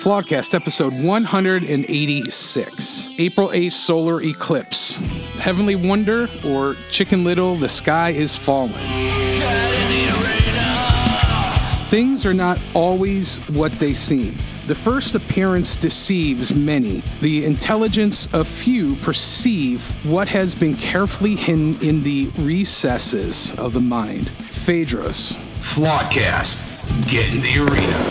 Flawedcast, episode 186. April 8th solar eclipse. Heavenly wonder or Chicken Little, the sky is falling. Things are not always what they seem. The first appearance deceives many. The intelligence of few perceive what has been carefully hidden in the recesses of the mind. Phaedrus. Flawedcast. Get in the arena.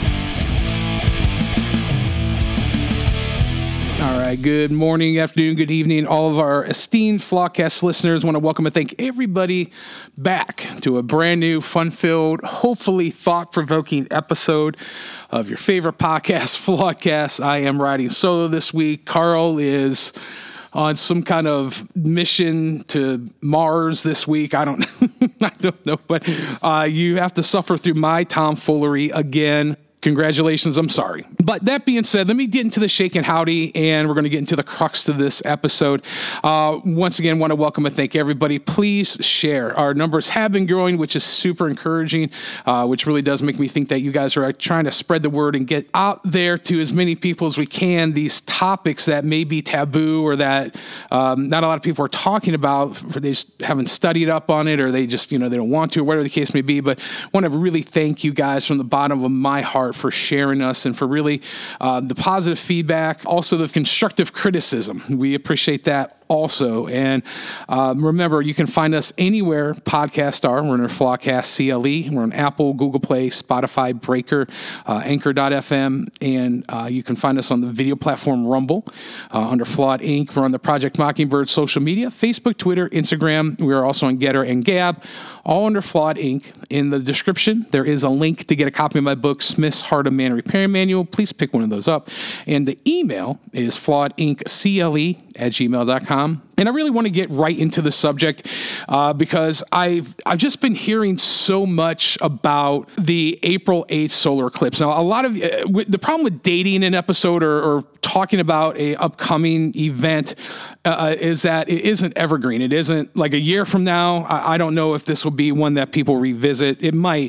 All right, good morning, afternoon, good evening. All of our esteemed Flawedcast listeners, want to welcome and thank everybody back to a brand new, fun-filled, hopefully thought-provoking episode of your favorite podcast, Flawedcast. I am riding solo this week. Carl is on some kind of mission to Mars this week. I don't know, but you have to suffer through my tomfoolery again. Congratulations, I'm sorry. But that being said, let me get into the shake and howdy, and we're going to get into the crux of this episode. Once again, want to welcome and thank everybody. Please share. Our numbers have been growing, which is super encouraging, which really does make me think that you guys are trying to spread the word and get out there to as many people as we can these topics that may be taboo or that not a lot of people are talking about. They just haven't studied up on it, or they just, they don't want to, or whatever the case may be. But I want to really thank you guys from the bottom of my heart for sharing us and for really the positive feedback, also the constructive criticism. We appreciate that also. And remember, you can find us anywhere podcasts are. We're under Flawedcast CLE. We're on Apple, Google Play, Spotify, Breaker, Anchor.fm, and you can find us on the video platform Rumble under Flawed Inc. We're on the Project Mockingbird social media, Facebook, Twitter, Instagram. We are also on Getter and Gab, all under Flawed Inc. In the description, there is a link to get a copy of my book, Smith's Heart of Man Repair Manual. Please pick one of those up. And the email is flawedinccle@gmail.com. And I really want to get right into the subject because I've just been hearing so much about the April 8th solar eclipse. Now, a lot of the problem with dating an episode or talking about a upcoming event is that it isn't evergreen. It isn't like a year from now. I don't know if this will be one that people revisit. It might.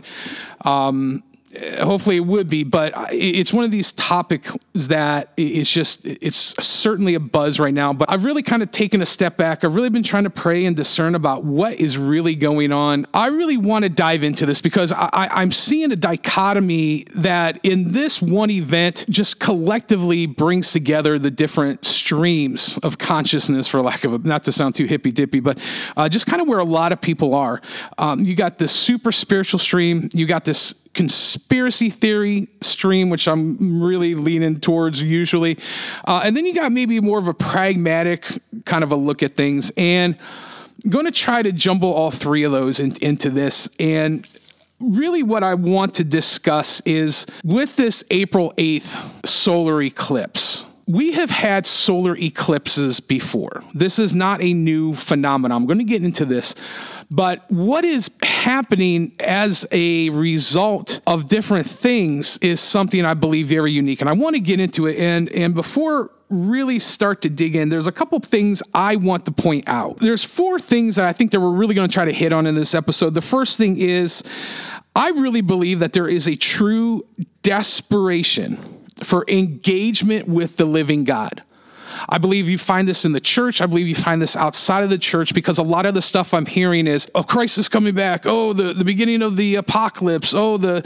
Hopefully it would be, but it's one of these topics that it's certainly a buzz right now. But I've really kind of taken a step back. I've really been trying to pray and discern about what is really going on. I really want to dive into this because I'm seeing a dichotomy that in this one event just collectively brings together the different streams of consciousness, for lack of not to sound too hippy dippy, but just kind of where a lot of people are. You got this super spiritual stream. You got this conspiracy theory stream, which I'm really leaning towards usually. And then you got maybe more of a pragmatic kind of a look at things. And I'm going to try to jumble all three of those into this. And really what I want to discuss is with this April 8th solar eclipse. We have had solar eclipses before. This is not a new phenomenon. I'm going to get into this. But what is happening as a result of different things is something I believe very unique. And I want to get into it. And before really start to dig in, there's a couple things I want to point out. There's four things that I think that we're really going to try to hit on in this episode. The first thing is, I really believe that there is a true desperation for engagement with the living God. I believe you find this in the church. I believe you find this outside of the church because a lot of the stuff I'm hearing is, oh, Christ is coming back. Oh, the beginning of the apocalypse. Oh, the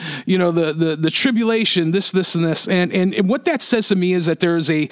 tribulation, this, and this. And what that says to me is that there is a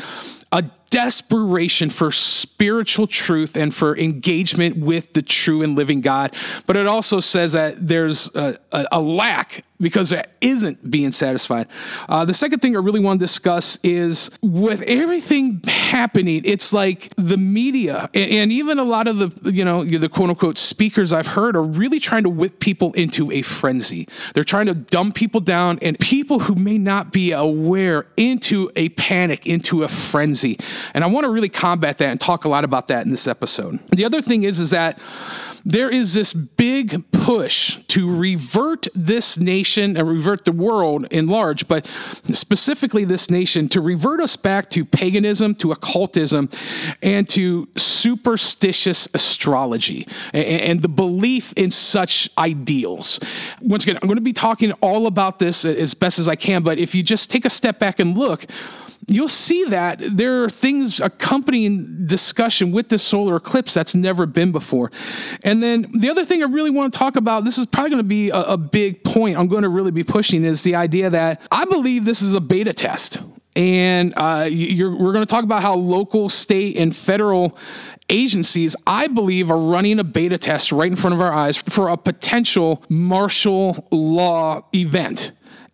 desperation for spiritual truth and for engagement with the true and living God. But it also says that there's a lack because it isn't being satisfied. The second thing I really want to discuss is with everything happening, it's like the media and even a lot of the quote unquote speakers I've heard are really trying to whip people into a frenzy. They're trying to dumb people down and people who may not be aware into a panic, into a frenzy. And I want to really combat that and talk a lot about that in this episode. The other thing is that there is this big push to revert this nation and revert the world in large, but specifically this nation, to revert us back to paganism, to occultism, and to superstitious astrology and the belief in such ideals. Once again, I'm going to be talking all about this as best as I can, but if you just take a step back and look, you'll see that there are things accompanying discussion with this solar eclipse that's never been before. And then the other thing I really want to talk about, this is probably going to be a big point I'm going to really be pushing, is the idea that I believe this is a beta test. And we're going to talk about how local, state, and federal agencies, I believe, are running a beta test right in front of our eyes for a potential martial law event.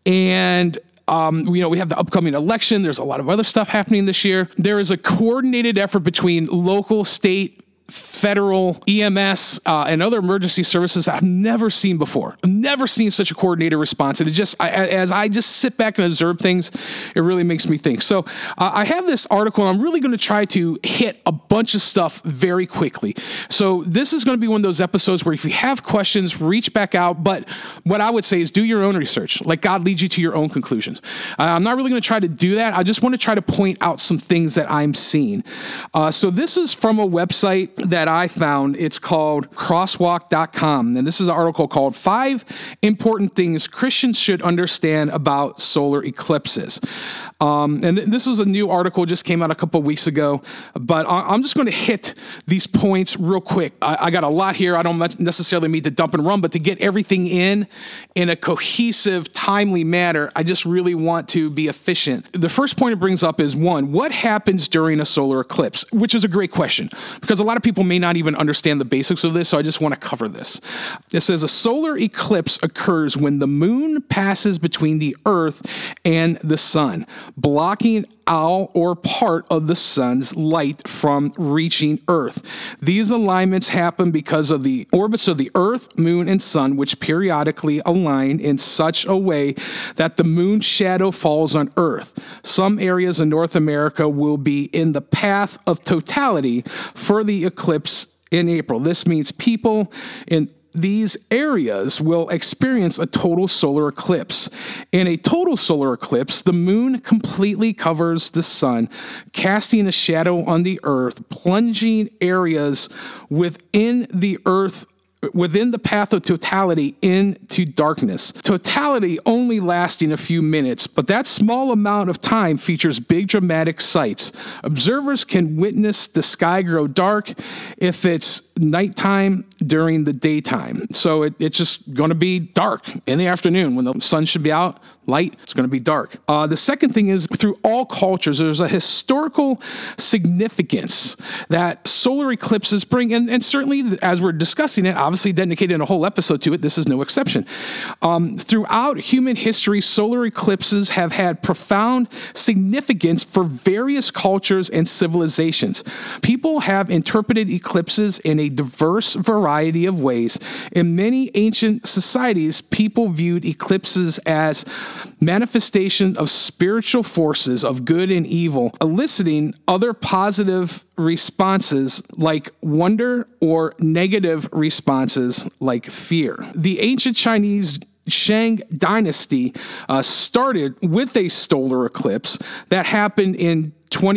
And we have the upcoming election. There's a lot of other stuff happening this year. There is a coordinated effort between local, state, federal, EMS, and other emergency services that I've never seen before. I've never seen such a coordinated response. And as I just sit back and observe things, it really makes me think. So I have this article, and I'm really going to try to hit a bunch of stuff very quickly. So this is going to be one of those episodes where if you have questions, reach back out. But what I would say is do your own research. Let God lead you to your own conclusions. I'm not really going to try to do that. I just want to try to point out some things that I'm seeing. So this is from a website that I found. It's called crosswalk.com. And this is an article called 5 Important Things Christians Should Understand About Solar Eclipses. And this was a new article, just came out a couple of weeks ago, but I'm just going to hit these points real quick. I got a lot here. I don't necessarily mean to dump and run, but to get everything in a cohesive, timely manner, I just really want to be efficient. The first point it brings up is 1, what happens during a solar eclipse? Which is a great question, because a lot of people may not even understand the basics of this, so I just want to cover this. It says a solar eclipse occurs when the moon passes between the earth and the sun, blocking all or part of the sun's light from reaching Earth. These alignments happen because of the orbits of the Earth, moon, and sun, which periodically align in such a way that the moon's shadow falls on Earth. Some areas in North America will be in the path of totality for the eclipse in April. This means people in these areas will experience a total solar eclipse. In a total solar eclipse, the moon completely covers the sun, casting a shadow on the earth, plunging areas within the earth within the path of totality into darkness. Totality only lasting a few minutes, but that small amount of time features big dramatic sights. Observers can witness the sky grow dark if it's nighttime during the daytime. So it's just going to be dark in the afternoon when the sun should be out. Light, it's going to be dark. The second thing is, through all cultures, there's a historical significance that solar eclipses bring, and certainly as we're discussing it, obviously dedicated a whole episode to it, this is no exception. Throughout human history, solar eclipses have had profound significance for various cultures and civilizations. People have interpreted eclipses in a diverse variety of ways. In many ancient societies, people viewed eclipses as manifestation of spiritual forces of good and evil, eliciting other positive responses like wonder or negative responses like fear. The ancient Chinese Shang dynasty started with a solar eclipse that happened in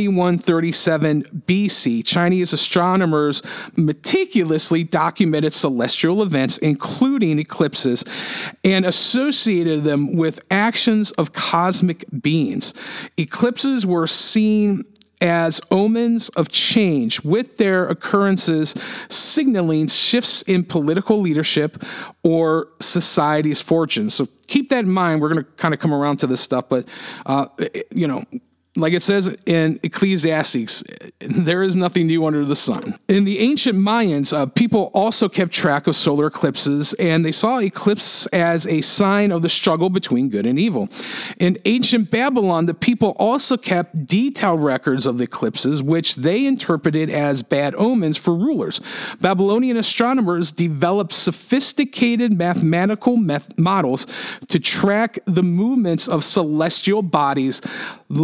2137 BC. Chinese astronomers meticulously documented celestial events, including eclipses, and associated them with actions of cosmic beings. Eclipses were seen as omens of change, with their occurrences signaling shifts in political leadership or society's fortunes. So keep that in mind. We're going to kind of come around to this stuff, but like it says in Ecclesiastes, there is nothing new under the sun. In the ancient Mayans, people also kept track of solar eclipses, and they saw eclipse as a sign of the struggle between good and evil. In ancient Babylon, the people also kept detailed records of the eclipses, which they interpreted as bad omens for rulers. Babylonian astronomers developed sophisticated mathematical models to track the movements of celestial bodies, laying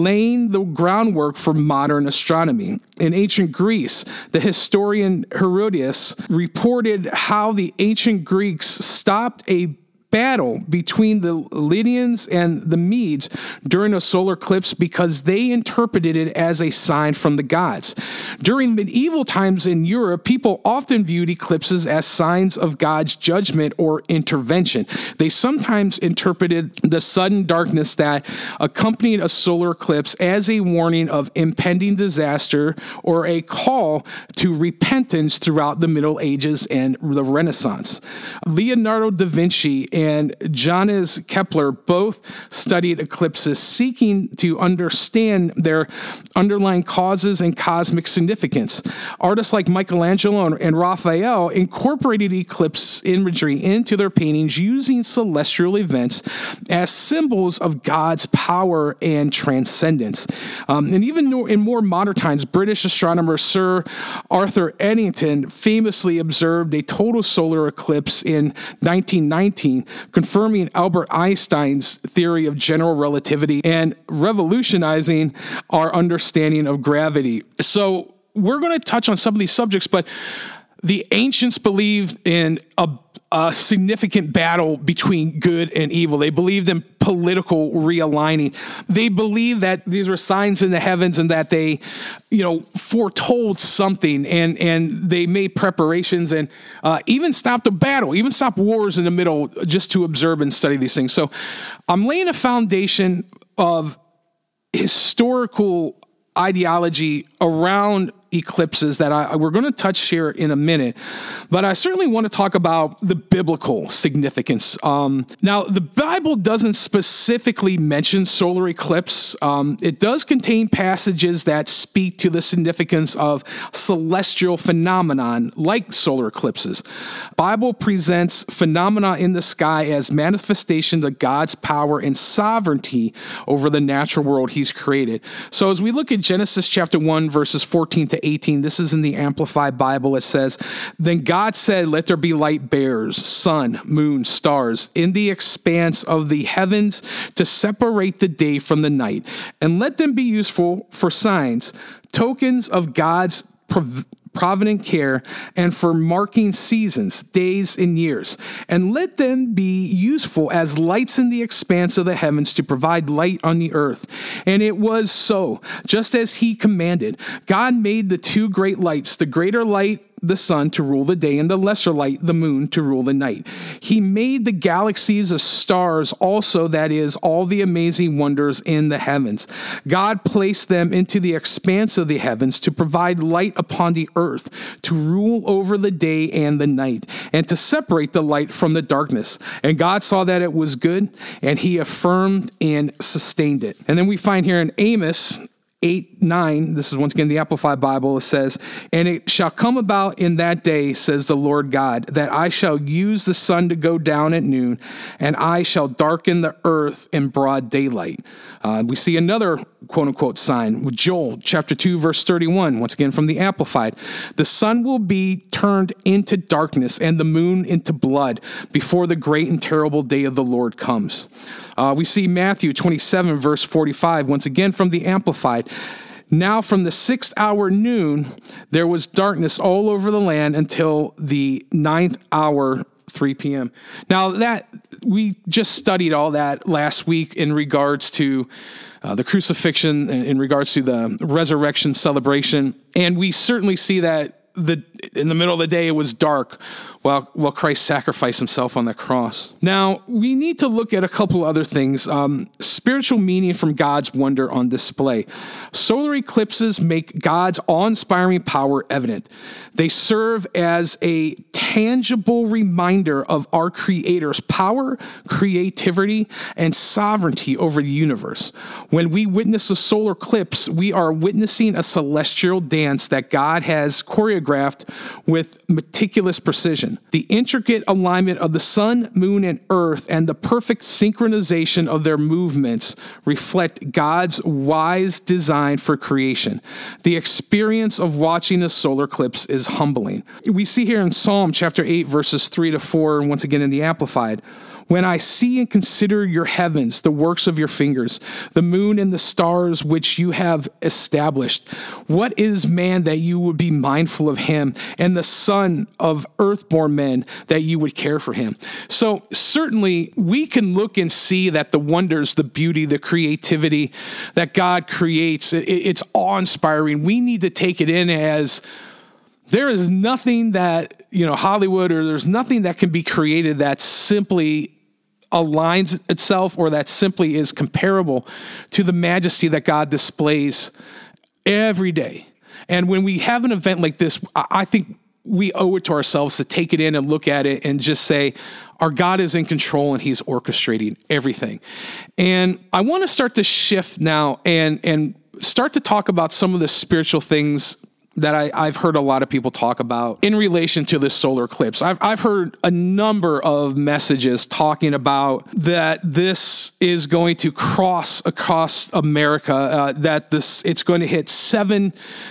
laying the groundwork for modern astronomy. In ancient Greece, the historian Herodotus reported how the ancient Greeks stopped a battle between the Lydians and the Medes during a solar eclipse because they interpreted it as a sign from the gods. During medieval times in Europe, people often viewed eclipses as signs of God's judgment or intervention. They sometimes interpreted the sudden darkness that accompanied a solar eclipse as a warning of impending disaster or a call to repentance throughout the Middle Ages and the Renaissance. Leonardo da Vinci and Johannes Kepler both studied eclipses, seeking to understand their underlying causes and cosmic significance. Artists like Michelangelo and Raphael incorporated eclipse imagery into their paintings, using celestial events as symbols of God's power and transcendence. And even in more modern times, British astronomer Sir Arthur Eddington famously observed a total solar eclipse in 1919, confirming Albert Einstein's theory of general relativity and revolutionizing our understanding of gravity. So we're going to touch on some of these subjects, but the ancients believed in a significant battle between good and evil. They believed in political realigning. They believed that these were signs in the heavens and that they, foretold something, and they made preparations and even stopped a battle, even stopped wars in the middle just to observe and study these things. So I'm laying a foundation of historical ideology around eclipses that we're going to touch here in a minute, but I certainly want to talk about the biblical significance. Now, the Bible doesn't specifically mention solar eclipse. It does contain passages that speak to the significance of celestial phenomenon like solar eclipses. Bible presents phenomena in the sky as manifestations of God's power and sovereignty over the natural world he's created. So as we look at Genesis chapter 1, verses 14 to 18, this is in the Amplified Bible. It says, "Then God said, let there be light bearers, sun, moon, stars, in the expanse of the heavens to separate the day from the night, and let them be useful for signs, tokens of God's provident care, and for marking seasons, days, and years. And let them be useful as lights in the expanse of the heavens to provide light on the earth. And it was so, just as he commanded. God made the two great lights, the greater light, the sun, to rule the day, and the lesser light, the moon, to rule the night. He made the galaxies of stars also, that is, all the amazing wonders in the heavens. God placed them into the expanse of the heavens to provide light upon the earth, to rule over the day and the night, and to separate the light from the darkness. And God saw that it was good, and he affirmed and sustained it." And then we find here in Amos 8:9, this is once again the Amplified Bible, it says, "And it shall come about in that day, says the Lord God, that I shall use the sun to go down at noon, and I shall darken the earth in broad daylight." We see another quote-unquote sign with Joel chapter 2, verse 31, once again from the Amplified. "The sun will be turned into darkness and the moon into blood before the great and terrible day of the Lord comes." We see Matthew 27, verse 45, once again from the Amplified. "Now from the 6th hour noon, there was darkness all over the land until the 9th hour, 3 p.m. Now that we just studied all that last week in regards to the crucifixion, in regards to the resurrection celebration. And we certainly see that in the middle of the day, it was dark while Christ sacrificed himself on the cross. Now, we need to look at a couple other things. Spiritual meaning from God's wonder on display. Solar eclipses make God's awe-inspiring power evident. They serve as a tangible reminder of our Creator's power, creativity, and sovereignty over the universe. When we witness a solar eclipse, we are witnessing a celestial dance that God has choreographed with meticulous precision. The intricate alignment of the sun, moon, and earth, and the perfect synchronization of their movements reflect God's wise design for creation. The experience of watching a solar eclipse is humbling. We see here in Psalm chapter 8, verses 3 to 4, and once again in the Amplified, When I see and consider your heavens, the works of your fingers, the moon and the stars which you have established, what is man that you would be mindful of him, and the son of earthborn men that you would care for him? So certainly we can look and see that the wonders, the beauty, the creativity that God creates, it's awe-inspiring. We need to take it in as there is nothing that, Hollywood, or there's nothing that can be created that simply aligns itself or that simply is comparable to the majesty that God displays every day. And when we have an event like this, I think we owe it to ourselves to take it in and look at it and just say, our God is in control and he's orchestrating everything. And I want to start to shift now and start to talk about some of the spiritual things that I've heard a lot of people talk about in relation to this solar eclipse. I've heard a number of messages talking about that this is going to cross across America, that it's going to hit 7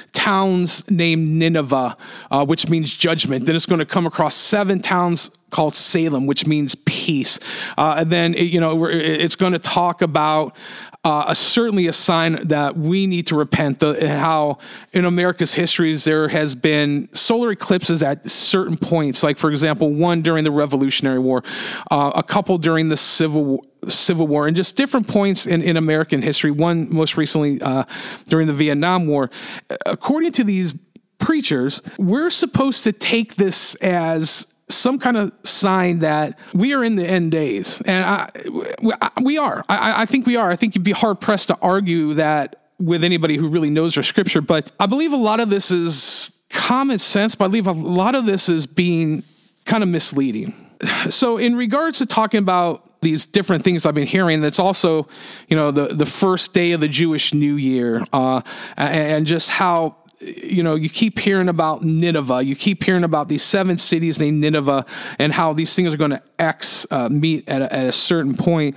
towns named Nineveh, which means judgment. Then it's going to come across 7 towns called Salem, which means peace. And then, it's going to talk about certainly a sign that we need to repent, how in America's histories there has been solar eclipses at certain points, like, for example, one during the Revolutionary War, a couple during the Civil War, and just different points in American history, one most recently during the Vietnam War. According to these preachers, we're supposed to take this as some kind of sign that we are in the end days. And we are. I think we are. I think you'd be hard pressed to argue that with anybody who really knows their scripture. But I believe a lot of this is common sense, but I believe a lot of this is being kind of misleading. So in regards to talking about these different things I've been hearing, that's also, the first day of the Jewish New Year, and just how, you keep hearing about Nineveh. You keep hearing about these 7 cities named Nineveh and how these things are going to meet at a certain point.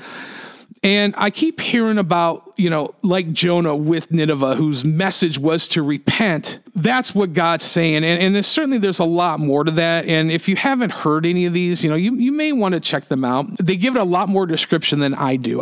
And I keep hearing about, like Jonah with Nineveh, whose message was to repent. That's what God's saying. And there's a lot more to that. And if you haven't heard any of these, you may want to check them out. They give it a lot more description than I do.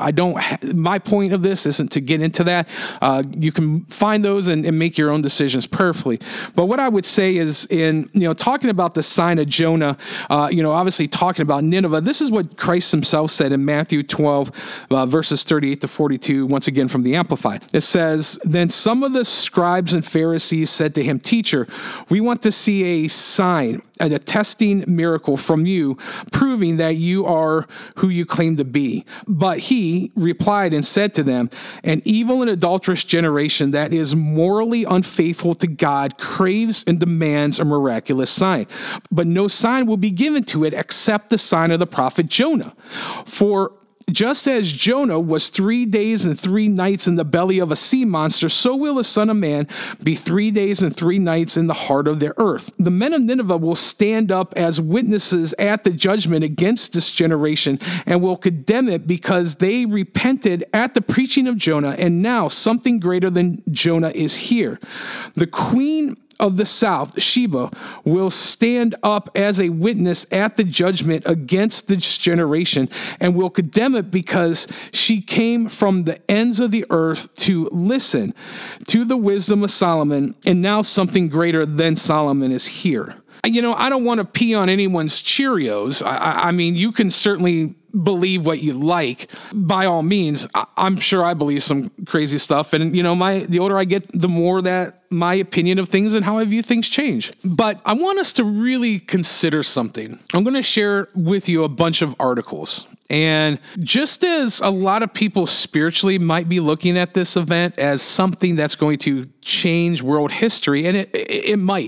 My point of this isn't to get into that. You can find those and make your own decisions prayerfully. But what I would say is in, talking about the sign of Jonah, obviously talking about Nineveh, this is what Christ himself said in Matthew 12, verses 38 to 42, once again from the Amplified. It says, "Then some of the scribes and Pharisees said to him, 'Teacher, we want to see a sign, an attesting miracle from you, proving that you are who you claim to be.' But he replied and said to them, 'An evil and adulterous generation that is morally unfaithful to God craves and demands a miraculous sign. But no sign will be given to it except the sign of the prophet Jonah. For just as Jonah was 3 days and 3 nights in the belly of a sea monster, so will the Son of Man be 3 days and 3 nights in the heart of the earth. The men of Nineveh will stand up as witnesses at the judgment against this generation and will condemn it because they repented at the preaching of Jonah, and now something greater than Jonah is here. The queen of the south, Sheba, will stand up as a witness at the judgment against this generation and will condemn it because she came from the ends of the earth to listen to the wisdom of Solomon, and now something greater than Solomon is here.'" I don't want to pee on anyone's Cheerios. I mean, you can certainly believe what you like. By all means, I'm sure I believe some crazy stuff. And, the older I get, the more that my opinion of things and how I view things change. But I want us to really consider something. I'm going to share with you a bunch of articles. And just as a lot of people spiritually might be looking at this event as something that's going to change world history, and it might.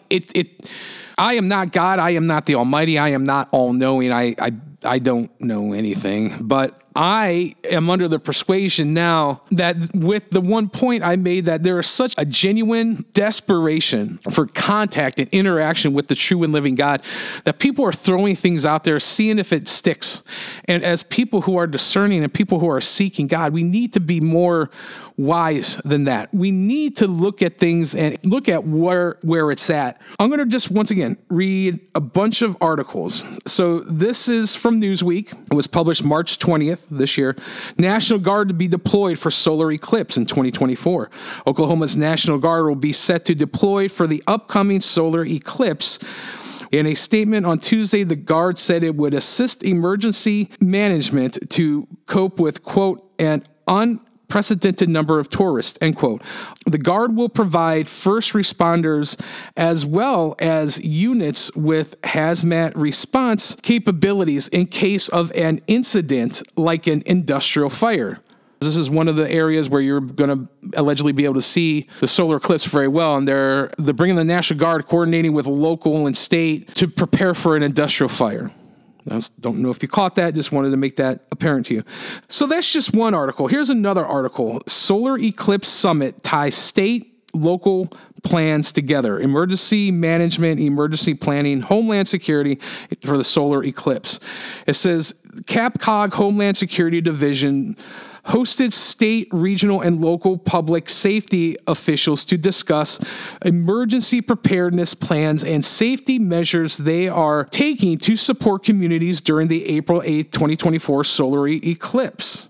I am not God. I am not the Almighty. I am not all-knowing. I don't know anything, but I am under the persuasion now that with the one point I made, that there is such a genuine desperation for contact and interaction with the true and living God that people are throwing things out there, seeing if it sticks. And as people who are discerning and people who are seeking God, we need to be more wise than that. We need to look at things and look at where it's at. I'm going to just once again read a bunch of articles. So this is from Newsweek. It was published March 20th this year. National Guard to be deployed for solar eclipse in 2024. Oklahoma's National Guard will be set to deploy for the upcoming solar eclipse. In a statement on Tuesday, the Guard said it would assist emergency management to cope with, quote, an unprecedented number of tourists, end quote. The Guard will provide first responders as well as units with hazmat response capabilities in case of an incident like an industrial fire. This is one of the areas where you're going to allegedly be able to see the solar eclipse very well. And they're bringing the National Guard, coordinating with local and state to prepare for an industrial fire. I don't know if you caught that. Just wanted to make that apparent to you. So that's just one article. Here's another article. Solar Eclipse Summit ties state, local plans together. Emergency management, emergency planning, homeland security for the solar eclipse. It says CapCog Homeland Security Division hosted state, regional, and local public safety officials to discuss emergency preparedness plans and safety measures they are taking to support communities during the April 8, 2024 solar eclipse.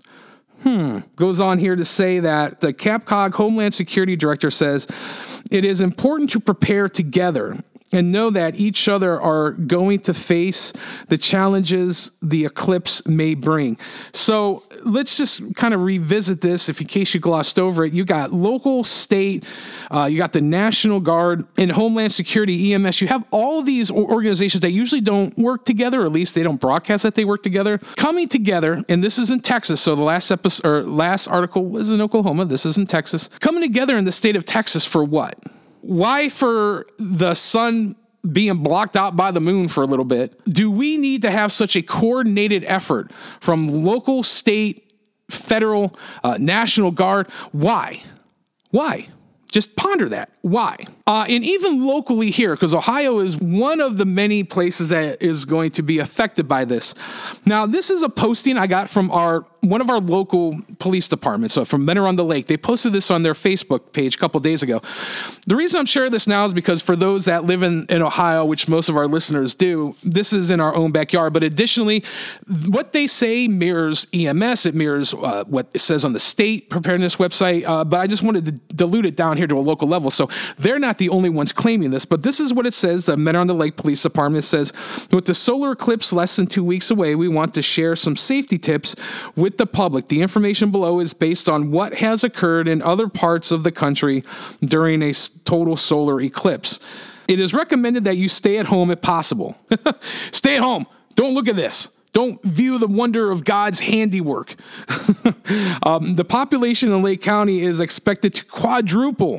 Goes on here to say that the CapCog Homeland Security Director says it is important to prepare together and know that each other are going to face the challenges the eclipse may bring. So let's just kind of revisit this. If in case you glossed over it, you got local, state, you got the National Guard and Homeland Security, EMS. You have all of these organizations that usually don't work together, or at least they don't broadcast that they work together, coming together. And this is in Texas. So the last episode or last article was in Oklahoma. This is in Texas. Coming together in the state of Texas for what? Why, for the sun being blocked out by the moon for a little bit, do we need to have such a coordinated effort from local, state, federal, National Guard? Why? Why? Just ponder that. Why? And even locally here, because Ohio is one of the many places that is going to be affected by this. Now, this is a posting I got from one of our local police departments, so from Men Are on the Lake. They posted this on their Facebook page a couple days ago. The reason I'm sharing this now is because for those that live in Ohio, which most of our listeners do, this is in our own backyard. But additionally, what they say mirrors EMS. It mirrors what it says on the state preparedness website. But I just wanted to dilute it down here to a local level. So they're not the only ones claiming this, but this is what it says. The Men Are on the Lake Police Department says, with the solar eclipse less than 2 weeks away, we want to share some safety tips with the public. The information below is based on what has occurred in other parts of the country during a total solar eclipse. It is recommended that you stay at home if possible. Stay at home. Don't look at this. Don't view the wonder of God's handiwork. The population in Lake County is expected to quadruple.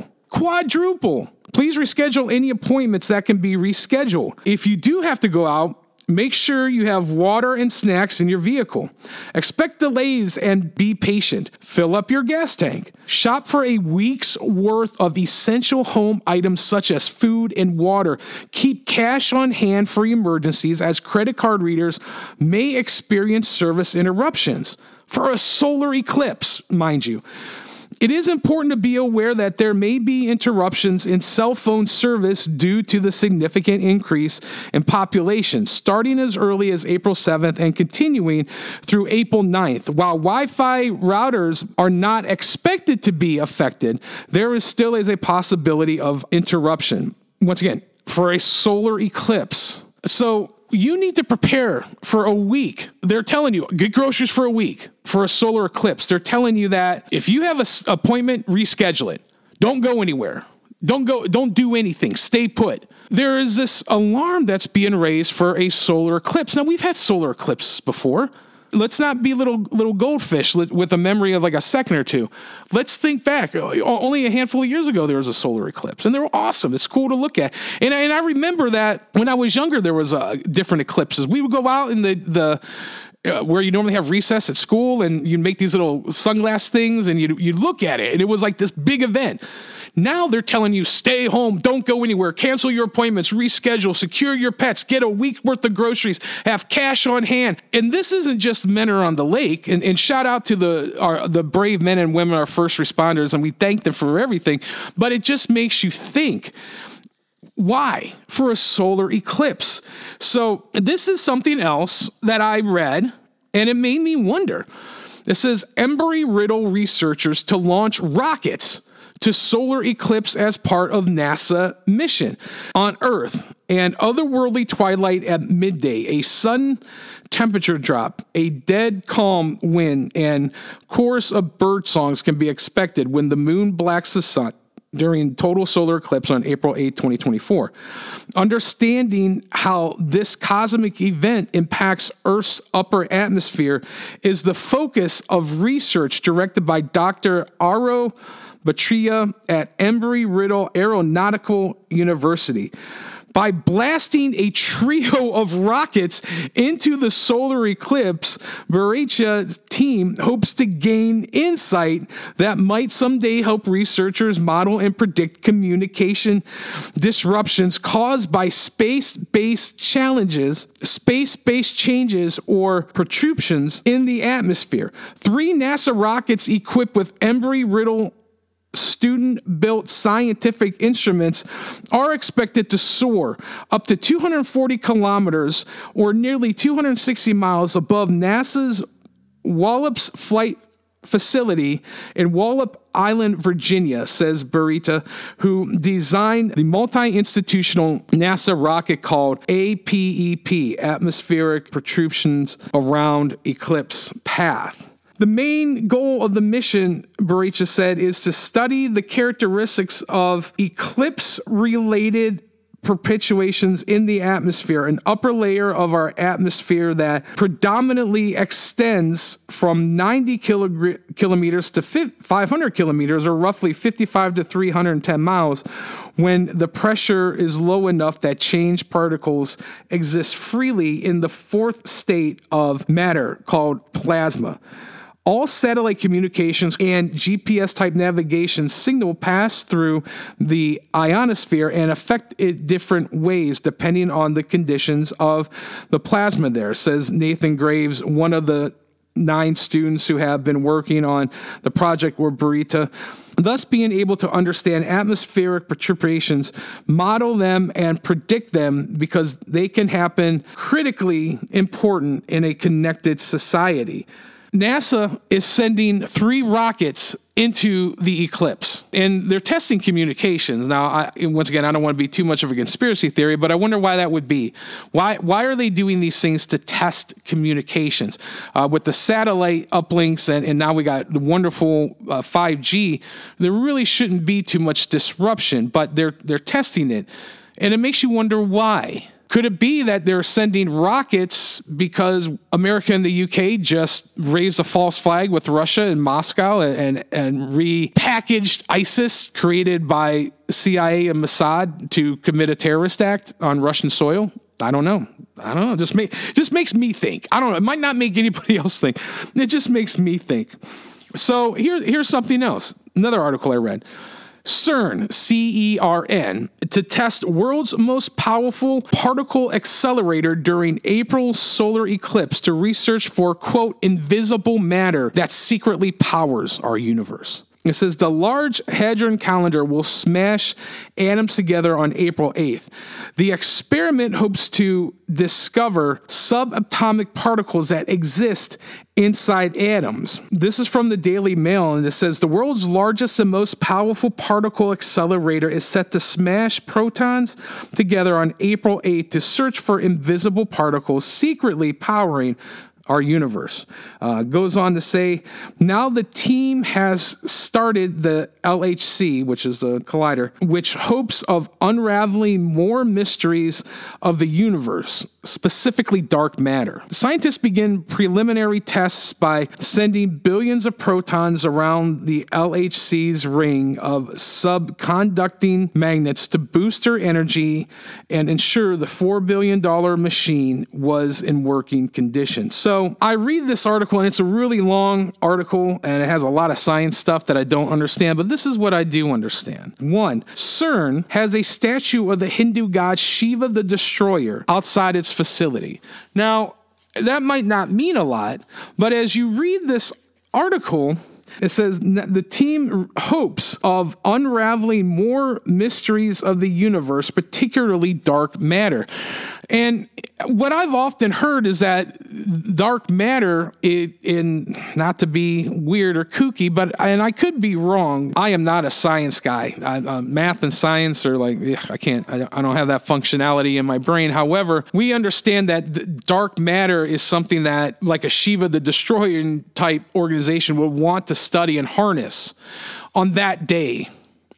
Please reschedule any appointments that can be rescheduled. If you do have to go out, make sure you have water and snacks in your vehicle. Expect delays and be patient. Fill up your gas tank. Shop for a week's worth of essential home items such as food and water. Keep cash on hand for emergencies, as credit card readers may experience service interruptions. For a solar eclipse, mind you. It is important to be aware that there may be interruptions in cell phone service due to the significant increase in population, starting as early as April 7th and continuing through April 9th. While Wi-Fi routers are not expected to be affected, there is still a possibility of interruption. Once again, for a solar eclipse. So you need to prepare for a week. They're telling you, get groceries for a week for a solar eclipse. They're telling you that if you have an appointment, reschedule it. Don't go anywhere. Don't do anything. Stay put. There is this alarm that's being raised for a solar eclipse. Now, we've had solar eclipses before. Let's not be little goldfish with a memory of like a second or two. Let's think back. Only a handful of years ago, there was a solar eclipse, and they were awesome. It's cool to look at. And I remember that when I was younger, there was different eclipses. We would go out in the where you normally have recess at school, and you'd make these little sunglass things, and you'd look at it, and it was like this big event. Now they're telling you, stay home, don't go anywhere, cancel your appointments, reschedule, secure your pets, get a week worth of groceries, have cash on hand. And this isn't just Men Are on the Lake. And shout out to the brave men and women, our first responders, and we thank them for everything. But it just makes you think, Why? For a solar eclipse. So this is something else that I read, and it made me wonder. It says Embry-Riddle researchers to launch rockets to solar eclipse as part of NASA mission on Earth. And otherworldly twilight at midday, a sudden temperature drop, a dead calm wind, and chorus of bird songs can be expected when the moon blacks the sun during total solar eclipse on April 8, 2024. Understanding how this cosmic event impacts Earth's upper atmosphere is the focus of research directed by Dr. Auro Batria at Embry-Riddle Aeronautical University. By blasting a trio of rockets into the solar eclipse, Baricha's team hopes to gain insight that might someday help researchers model and predict communication disruptions caused by space-based changes, or protrusions in the atmosphere. 3 NASA rockets equipped with Embry-Riddle student-built scientific instruments are expected to soar up to 240 kilometers or nearly 260 miles above NASA's Wallops Flight Facility in Wallop Island, Virginia, says Barita, who designed the multi-institutional NASA rocket called APEP, Atmospheric Protrusions Around Eclipse Path. The main goal of the mission, Baricha said, is to study the characteristics of eclipse-related perpetuations in the atmosphere, an upper layer of our atmosphere that predominantly extends from 90 kilometers to 500 kilometers, or roughly 55 to 310 miles, when the pressure is low enough that change particles exist freely in the fourth state of matter called plasma. All satellite communications and GPS-type navigation signal pass through the ionosphere and affect it different ways depending on the conditions of the plasma there, says Nathan Graves, one of the 9 students who have been working on the project with Barita. Thus, being able to understand atmospheric perturbations, model them, and predict them because they can happen critically important in a connected society. NASA is sending 3 rockets into the eclipse, and they're testing communications. Now, once again, I don't want to be too much of a conspiracy theory, but I wonder why that would be. Why are they doing these things to test communications? With the satellite uplinks, and now we got the wonderful 5G, there really shouldn't be too much disruption, but they're testing it, and it makes you wonder why. Could it be that they're sending rockets because America and the UK just raised a false flag with Russia and Moscow and repackaged ISIS created by CIA and Mossad to commit a terrorist act on Russian soil? I don't know. Just makes me think. I don't know. It might not make anybody else think. It just makes me think. So here's something else. Another article I read. CERN, C-E-R-N, to test world's most powerful particle accelerator during April solar eclipse to research for, quote, invisible matter that secretly powers our universe. It says the Large Hadron Collider will smash atoms together on April 8th. The experiment hopes to discover subatomic particles that exist inside atoms. This is from the Daily Mail, and it says the world's largest and most powerful particle accelerator is set to smash protons together on April 8th to search for invisible particles secretly powering our universe. Goes on to say, now the team has started the LHC, which is the collider, which hopes of unraveling more mysteries of the universe, specifically dark matter. Scientists begin preliminary tests by sending billions of protons around the LHC's ring of subconducting magnets to boost their energy and ensure the $4 billion machine was in working condition. So I read this article, and it's a really long article, and it has a lot of science stuff that I don't understand, but this is what I do understand. 1, CERN has a statue of the Hindu god Shiva the Destroyer outside its facility. Now, that might not mean a lot, but as you read this article, It says the team hopes of unraveling more mysteries of the universe, particularly dark matter. And what I've often heard is that dark matter, in not to be weird or kooky, and I could be wrong. I am not a science guy. Math and science are like, I don't have that functionality in my brain. However, we understand that dark matter is something that, like a Shiva the Destroyer type organization, would want to study and harness on that day.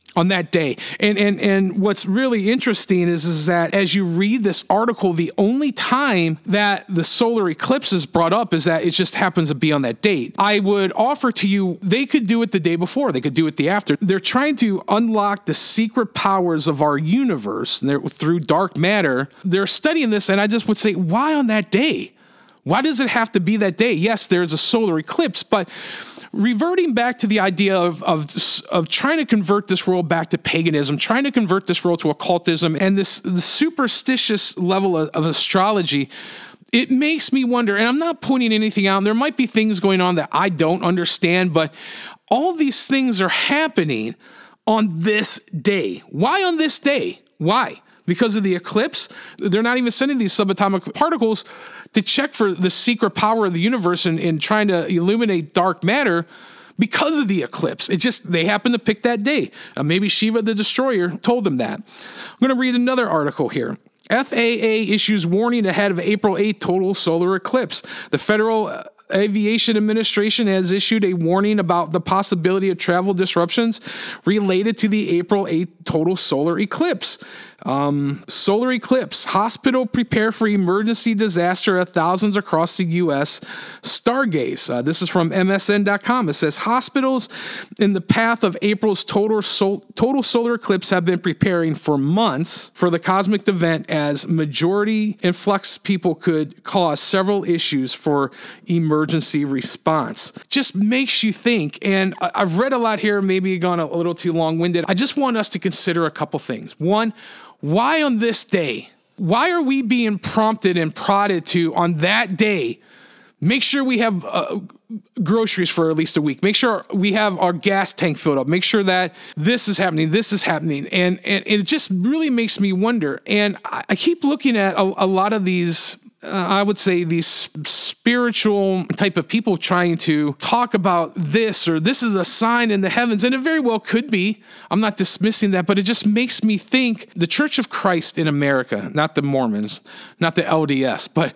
And what's really interesting is that as you read this article, the only time that the solar eclipse is brought up is that it just happens to be on that date. I would offer to you, they could do it the day before. They could do it the after. They're trying to unlock the secret powers of our universe through dark matter. They're studying this, and I just would say, why on that day? Why does it have to be that day? Yes, there's a solar eclipse, but reverting back to the idea of trying to convert this world back to paganism, trying to convert this world to occultism, and the superstitious level of astrology, it makes me wonder, and I'm not pointing anything out, and there might be things going on that I don't understand, but all these things are happening on this day. Why on this day? Why? Because of the eclipse? They're not even sending these subatomic particles to check for the secret power of the universe and trying to illuminate dark matter because of the eclipse. They happen to pick that day. Maybe Shiva the Destroyer told them that. I'm going to read another article here. FAA issues warning ahead of April 8th total solar eclipse. The Federal Aviation Administration has issued a warning about the possibility of travel disruptions related to the April 8th total solar eclipse. Solar eclipse. Hospital prepare for emergency disaster at thousands across the U.S. Stargaze. This is from MSN.com. It says hospitals in the path of April's total solar eclipse have been preparing for months for the cosmic event, as majority influx people could cause several issues for emergency response. Just makes you think, and I've read a lot here, maybe gone a little too long-winded. I just want us to consider a couple things. One, why on this day? Why are we being prompted and prodded to, on that day, make sure we have groceries for at least a week. Make sure we have our gas tank filled up. Make sure that this is happening. And it just really makes me wonder. And I keep looking at a lot of these, I would say, these spiritual type of people trying to talk about this, or this is a sign in the heavens. And it very well could be. I'm not dismissing that, but it just makes me think the Church of Christ in America, not the Mormons, not the LDS, but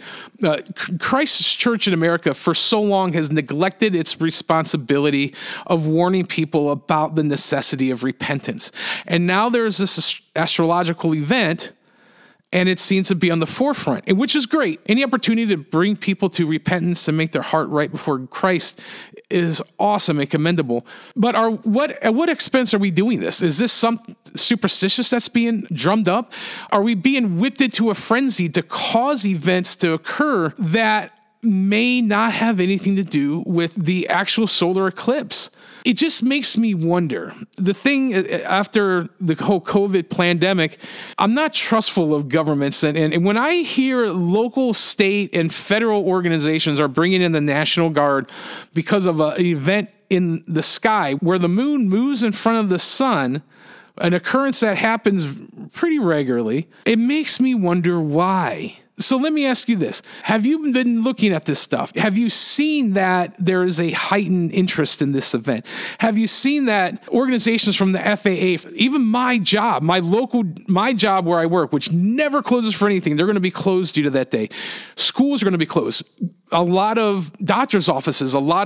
Christ's Church in America for so long has neglected its responsibility of warning people about the necessity of repentance. And now there's this astrological event, and it seems to be on the forefront, and which is great. Any opportunity to bring people to repentance, to make their heart right before Christ, is awesome and commendable. But at what expense are we doing this? Is this some superstitious that's being drummed up? Are we being whipped into a frenzy to cause events to occur that may not have anything to do with the actual solar eclipse? It just makes me wonder. The thing after the whole COVID pandemic, I'm not trustful of governments. And when I hear local, state, and federal organizations are bringing in the National Guard because of an event in the sky where the moon moves in front of the sun, an occurrence that happens pretty regularly, it makes me wonder why. So let me ask you this. Have you been looking at this stuff? Have you seen that there is a heightened interest in this event? Have you seen that organizations from the FAA, even my job where I work, which never closes for anything, they're going to be closed due to that day. Schools are going to be closed. A lot of doctors' offices, a lot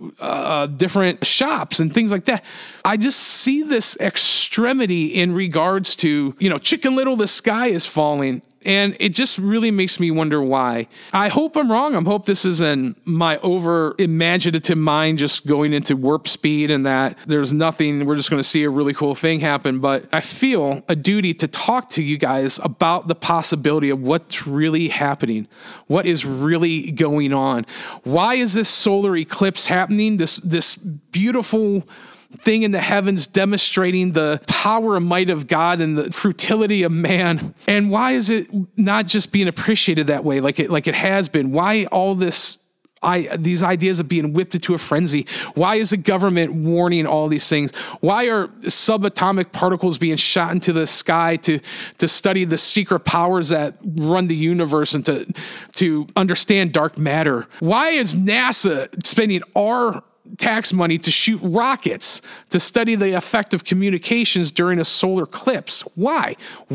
of different shops and things like that. I just see this extremity in regards to, Chicken Little, the sky is falling. And it just really makes me wonder why. I hope I'm wrong. I hope this isn't my over-imaginative mind just going into warp speed and that there's nothing, we're just going to see a really cool thing happen. But I feel a duty to talk to you guys about the possibility of what's really happening, what is really going on. Why is this solar eclipse happening? This beautiful thing in the heavens demonstrating the power and might of God and the futility of man. And why is it not just being appreciated that way like it has been? Why all this these ideas of being whipped into a frenzy? Why is the government warning all these things? Why are subatomic particles being shot into the sky to study the secret powers that run the universe and to understand dark matter? Why is NASA spending our tax money to shoot rockets to study the effect of communications during a solar eclipse? Why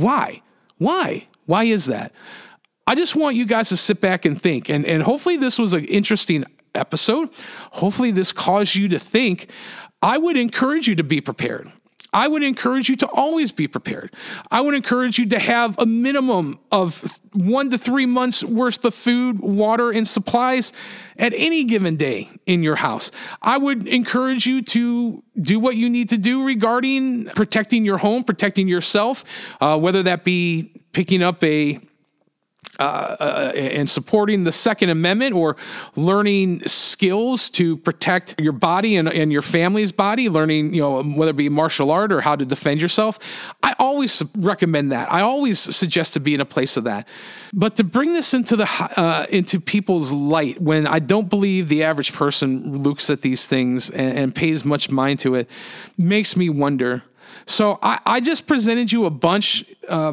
is that? I just want you guys to sit back and think, and hopefully this was an interesting episode. Hopefully this caused you to think. I would encourage you to be prepared. I would encourage you to always be prepared. I would encourage you to have a minimum of 1 to 3 months worth of food, water, and supplies at any given day in your house. I would encourage you to do what you need to do regarding protecting your home, protecting yourself, whether that be picking up and supporting the Second Amendment, or learning skills to protect your body and your family's body, learning, whether it be martial art or how to defend yourself. I always recommend that. I always suggest to be in a place of that. But to bring this into people's light, when I don't believe the average person looks at these things and pays much mind to it, makes me wonder. So I just presented you a bunch.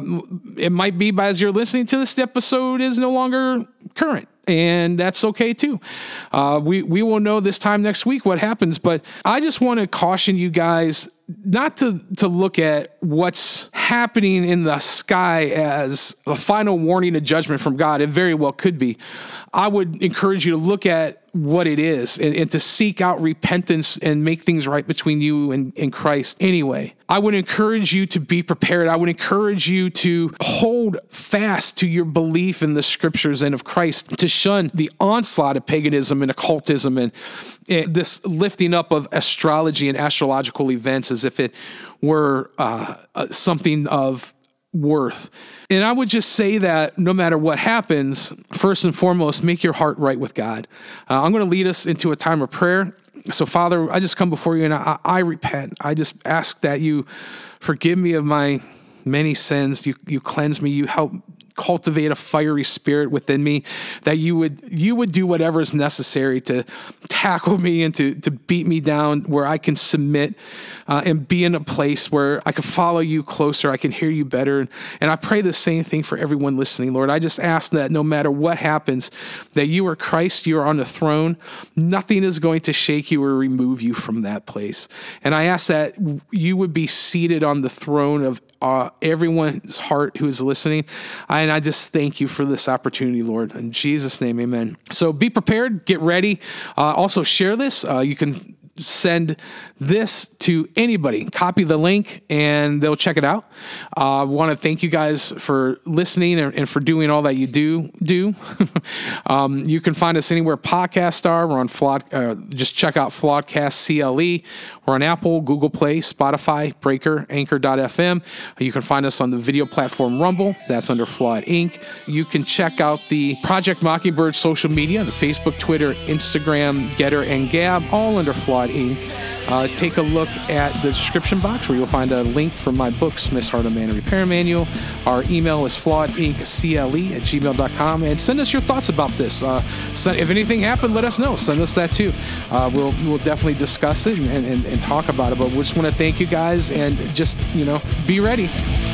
It might be as you're listening to this, the episode is no longer current, and that's okay too. We will know this time next week what happens, but I just want to caution you guys not to look at what's happening in the sky as a final warning of judgment from God. It very well could be. I would encourage you to look at what it is and to seek out repentance and make things right between you and Christ. Anyway, I would encourage you to be prepared. I would encourage you to hold fast to your belief in the scriptures and of Christ, to shun the onslaught of paganism and occultism and this lifting up of astrology and astrological events as if it were something of worth. And I would just say that no matter what happens, first and foremost, make your heart right with God. I'm going to lead us into a time of prayer. So Father, I just come before you and I repent. I just ask that you forgive me of my many sins. You cleanse me. You help cultivate a fiery spirit within me, that you would do whatever is necessary to tackle me and to beat me down, where I can submit and be in a place where I can follow you closer, I can hear you better. And I pray the same thing for everyone listening, Lord. I just ask that no matter what happens, that you are Christ, you are on the throne. Nothing is going to shake you or remove you from that place. And I ask that you would be seated on the throne of everyone's heart who is listening. And I just thank you for this opportunity, Lord. In Jesus' name, amen. So be prepared, get ready. Also share this. You can send this to anybody. Copy the link and they'll check it out. I want to thank you guys for listening and for doing all that you do. You can find us anywhere podcasts are. We're on Flawed. Just check out Flawedcast CLE. We're on Apple, Google Play, Spotify, Breaker, Anchor.fm. You can find us on the video platform Rumble. That's under Flawed Inc. You can check out the Project Mockingbird social media, the Facebook, Twitter, Instagram, Getter, and Gab, all under Flawed Inc. Take a look at the description box where you'll find a link for my book, Smith's Heart of Man Repair Manual. Our email is flawedinccle@gmail.com, and send us your thoughts about this. If anything happened, let us know. Send us that too. We'll definitely discuss it and talk about it. But we just want to thank you guys and just, be ready.